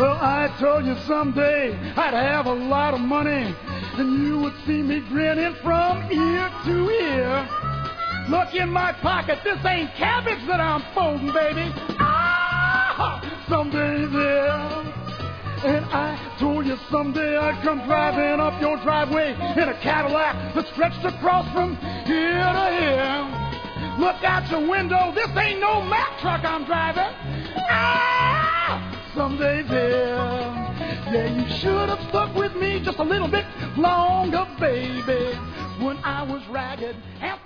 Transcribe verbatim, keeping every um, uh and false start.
Well, I told you someday I'd have a lot of money, and you would see me grinning from ear to ear. Look in my pocket, this ain't cabbage that I'm folding, baby. Ah, someday there. And I told you someday I'd come driving up your driveway in a Cadillac that stretched across from here to here. Look out your window, this ain't no Mack truck I'm driving. Ah, someday there. Yeah, you should have stuck with me just a little bit longer, baby. When I was ragged and